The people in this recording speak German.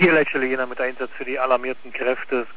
DLH Helena mit Einsatz für die alarmierten Kräfte.